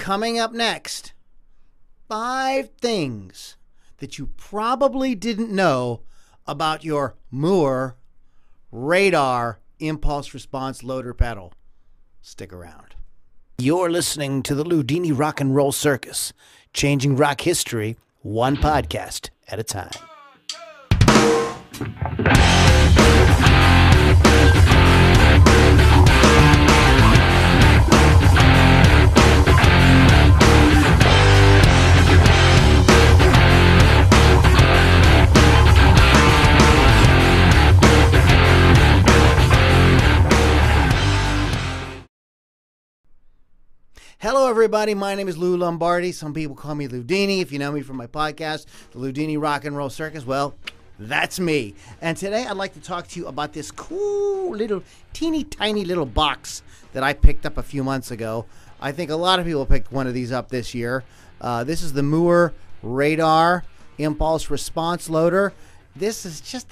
Coming up next, 5 things that you probably didn't know about your Mooer Radar Impulse Response Loader pedal. Stick around. You're listening to the Loudini Rock and Roll Circus, changing rock history one podcast at a time. Hello, everybody. My name is Lou Lombardi. Some people call me Loudini. If you know me from my podcast, the Loudini Rock and Roll Circus, well, that's me. And today I'd like to talk to you about this cool little teeny tiny little box that I picked up a few months ago. I think a lot of people picked one of these up this year. This is the Mooer Radar Impulse Response Loader. This is just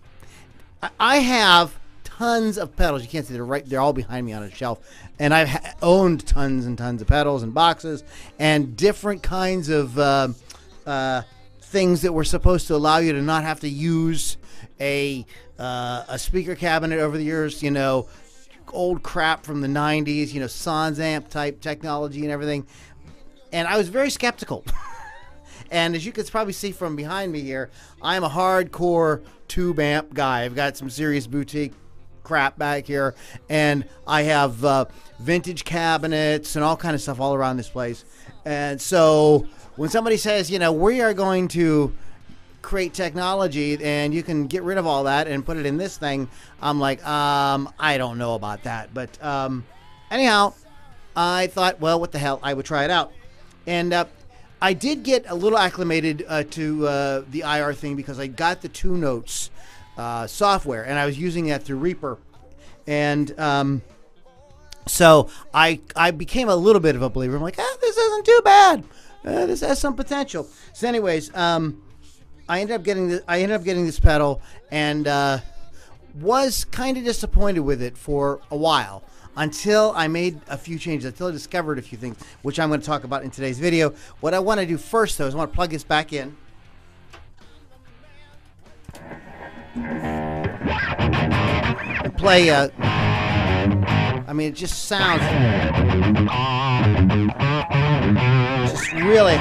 I have tons of pedals. You can't see they're all behind me on a shelf. And I've owned tons and tons of pedals and boxes and different kinds of things that were supposed to allow you to not have to use a speaker cabinet over the years, you know, old crap from the 90s, you know, Sans amp type technology and everything. And I was very skeptical. And as you can probably see from behind me here, I'm a hardcore tube amp guy. I've got some serious boutique crap back here, and I have vintage cabinets and all kind of stuff all around this place. And so when somebody says, you know, we are going to create technology and you can get rid of all that and put it in this thing, I'm like, I don't know about that. But anyhow, I thought, well, what the hell, I would try it out. And I did get a little acclimated to the IR thing because I got the 2 Notes software, and I was using that through Reaper, and so I became a little bit of a believer. I'm like, this isn't too bad. This has some potential. So, anyways, I ended up getting this pedal, and was kind of disappointed with it for a while until I made a few changes, until I discovered a few things, which I'm going to talk about in today's video. What I want to do first, though, is I want to plug this back in. And play I mean, it just sounds just really.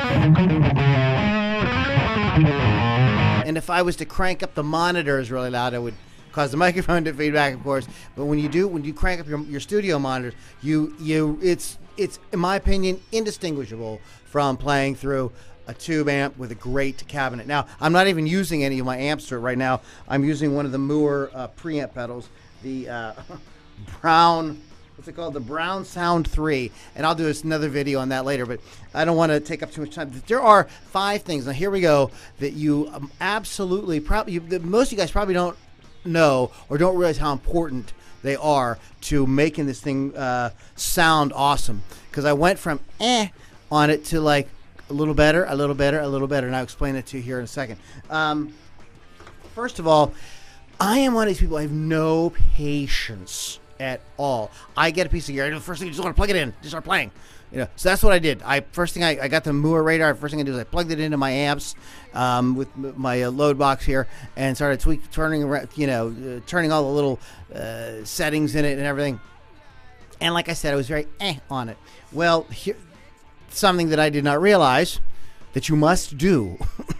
And if I was to crank up the monitors really loud, it would cause the microphone to feedback, of course. But when you crank up your studio monitors, it's in my opinion indistinguishable from playing through a tube amp with a great cabinet. Now, I'm not even using any of my amps right now. I'm using one of the Mooer preamp pedals, the Brown, what's it called? The Brown Sound 3. And I'll do another video on that later, but I don't want to take up too much time. There are 5 things, now here we go, that you absolutely, most of you guys probably don't know or don't realize how important they are to making this thing sound awesome. Because I went from on it to like, a little better, a little better, a little better, and I'll explain it to you here in a second. First of all, I am one of these people, I have no patience at all. I get a piece of gear, the first thing, I just want to plug it in, just start playing. You know, so that's what I did. First thing I got the Mooer Radar. First thing I did is I plugged it into my amps with my load box here, and started turning around, you know, turning all the little settings in it and everything. And like I said, I was very on it. Well, here, something that I did not realize that you must do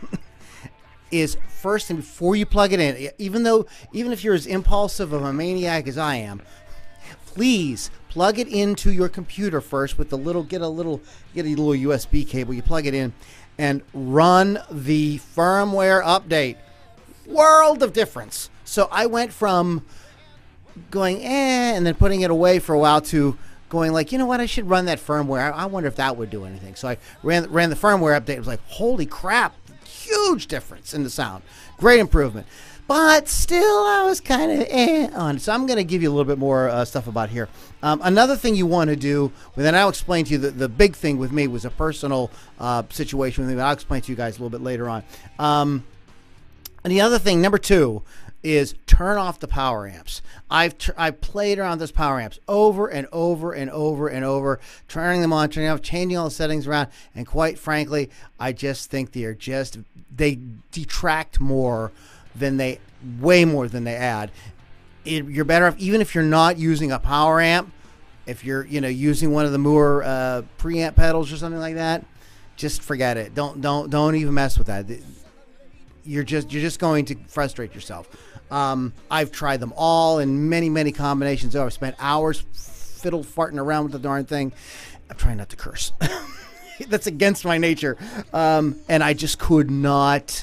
is first thing before you plug it in, even if you're as impulsive of a maniac as I am, please plug it into your computer first with the get a little USB cable. You plug it in and run the firmware update. World of difference. So I went from going and then putting it away for a while to going like, you know what, I should run that firmware. I wonder if that would do anything. So I ran the firmware update. It was like, holy crap, huge difference in the sound. Great improvement. But still, I was kind of on it. So I'm going to give you a little bit more stuff about here. Another thing you want to do, and then I'll explain to you, the big thing with me was a personal situation with me, but I'll explain to you guys a little bit later on. And the other thing, number 2, is turn off the power amps. I've played around those power amps over and over and over and over, turning them on, turning off, changing all the settings around, and quite frankly, I just think they detract more than way more than they add. You're better off, even if you're not using a power amp, if you're using one of the Moore preamp pedals or something like that, just forget it. Don't even mess with that. You're just going to frustrate yourself. I've tried them all in many combinations. I've spent hours fiddle farting around with the darn thing. I'm trying not to curse. That's against my nature. And I just could not.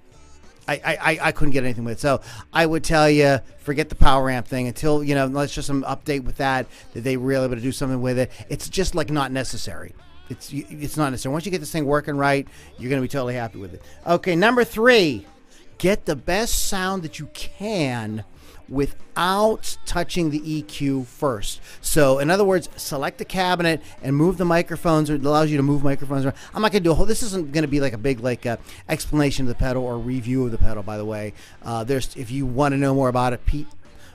I couldn't get anything with it. So I would tell you, forget the power amp thing until, unless just some update with that they really able to do something with it. It's just like not necessary. It's not necessary. Once you get this thing working right, you're going to be totally happy with it. Okay, number 3, get the best sound that you can without touching the EQ first. So, in other words, select the cabinet and move the microphones. It allows you to move microphones around. I'm not going to do a whole. This isn't going to be like a big explanation of the pedal or review of the pedal. By the way, if you want to know more about it, Pete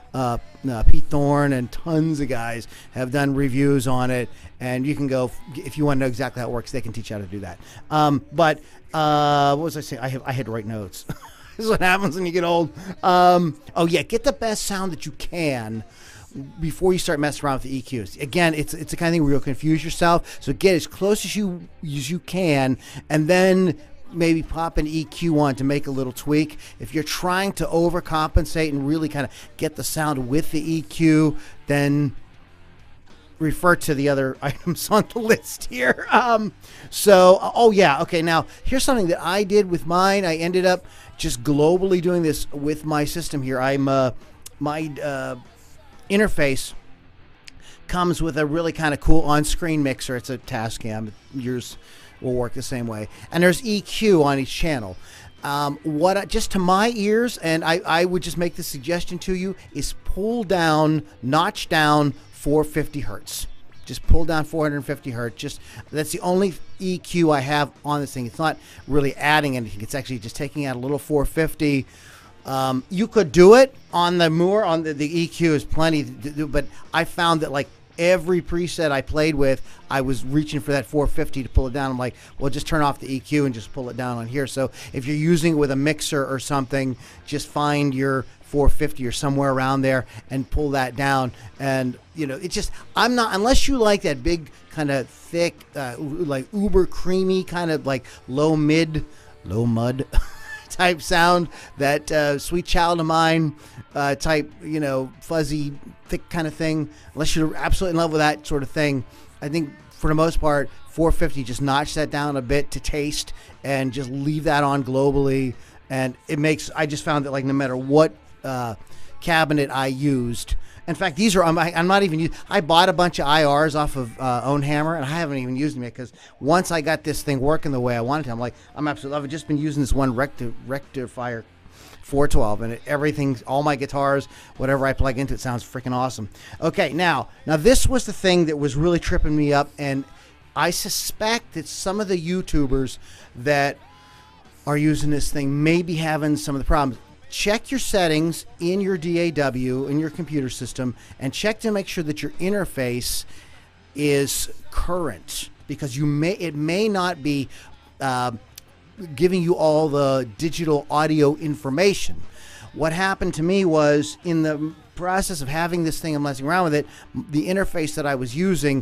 Thorne and tons of guys have done reviews on it, and you can go if you want to know exactly how it works. They can teach you how to do that. What was I saying? I had to write notes. This is what happens when you get old. Oh yeah, get the best sound that you can before you start messing around with the EQs. Again, it's the kind of thing where you'll confuse yourself. So get as close as you can, and then maybe pop an EQ on to make a little tweak. If you're trying to overcompensate and really kind of get the sound with the EQ, then refer to the other items on the list here. Oh yeah, okay, now here's something that I did with mine. I ended up just globally doing this with my system here. My interface comes with a really kind of cool on-screen mixer. It's a Tascam. Yours will work the same way. And there's EQ on each channel. Just to my ears, and I would just make the suggestion to you, is notch down 450 hertz. Just pull down 450 hertz. That's the only EQ I have on this thing. It's not really adding anything. It's actually just taking out a little 450. You could do it on the Moore. On the EQ is plenty to do, but I found that like every preset I played with, I was reaching for that 450 to pull it down. I'm like, well, just turn off the EQ and just pull it down on here. So if you're using it with a mixer or something, just find your 450 or somewhere around there and pull that down. And it's just, I'm not, unless you like that big kind of thick like uber creamy kind of like low mud type sound, that Sweet Child of Mine type, fuzzy thick kind of thing, unless you're absolutely in love with that sort of thing, I think for the most part 450, just notch that down a bit to taste and just leave that on globally. And I just found that like no matter what cabinet I used, in fact, these are I'm not even I bought a bunch of IRs off of Ownhammer, and I haven't even used them yet, because once I got this thing working the way I wanted to, I've just been using this one rectifier 412, and everything, all my guitars, whatever I plug into it, sounds freaking awesome. Okay, now this was the thing that was really tripping me up, and I suspect that some of the YouTubers that are using this thing may be having some of the problems. Check your settings in your DAW, in your computer system, and check to make sure that your interface is current, because it may not be giving you all the digital audio information. What happened to me was, in the process of having this thing and messing around with it, the interface that I was using,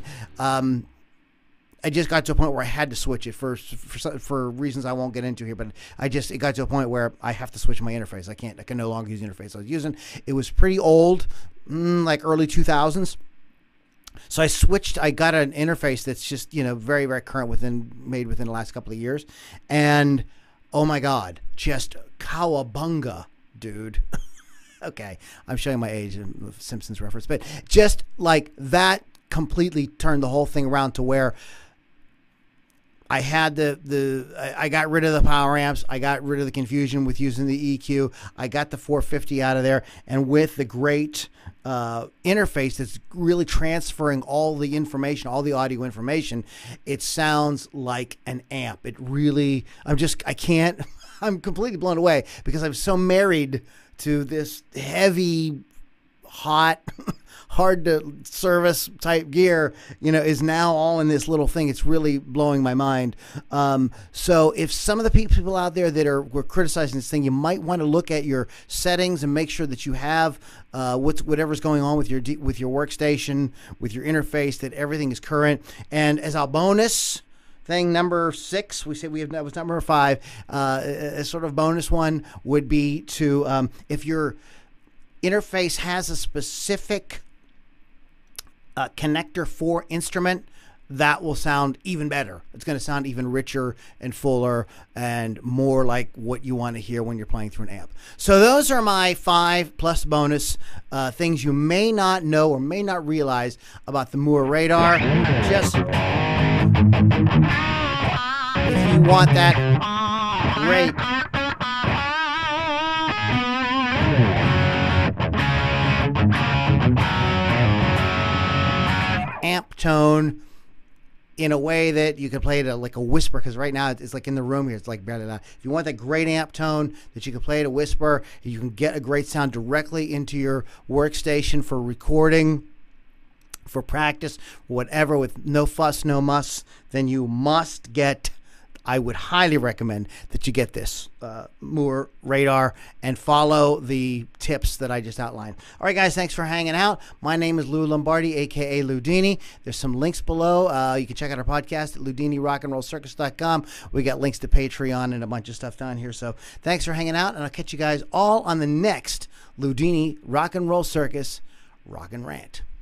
I just got to a point where I had to switch it for reasons I won't get into here, but it got to a point where I have to switch my interface. I can no longer use the interface I was using. It was pretty old, like early 2000s. So I switched. I got an interface that's just very, very current, made within the last couple of years, and oh my God, just cowabunga, dude. Okay, I'm showing my age, Simpsons reference, but just like that completely turned the whole thing around to where I had I got rid of the power amps. I got rid of the confusion with using the EQ. I got the 450 out of there, and with the great interface that's really transferring all the information, all the audio information, it sounds like an amp. It really, I can't, I'm completely blown away because I'm so married to this heavy, hot, hard to service type gear, is now all in this little thing. It's really blowing my mind. So if some of the people out there that were criticizing this thing, you might want to look at your settings and make sure that you have whatever's going on with your workstation, with your interface, that everything is current. And as our bonus thing, number 6, that was number 5. A sort of bonus one would be to if your interface has a specific connector for instrument, that will sound even better. It's going to sound even richer and fuller and more like what you want to hear when you're playing through an amp. So those are my 5 plus bonus things you may not know or may not realize about the Mooer Radar. Just if you want that great amp tone in a way that you can play it like a whisper, because right now it's like in the room here, it's like blah, blah, blah. If you want that great amp tone that you can play at a whisper, you can get a great sound directly into your workstation for recording, for practice, whatever, with no fuss, no muss, then you must get, I would highly recommend that you get this Mooer Radar and follow the tips that I just outlined. All right, guys, thanks for hanging out. My name is Lou Lombardi, a.k.a. Loudini. There's some links below. You can check out our podcast at LoudiniRockandRollCircus.com. We got links to Patreon and a bunch of stuff down here. So thanks for hanging out, and I'll catch you guys all on the next Loudini Rock and Roll Circus Rock and Rant.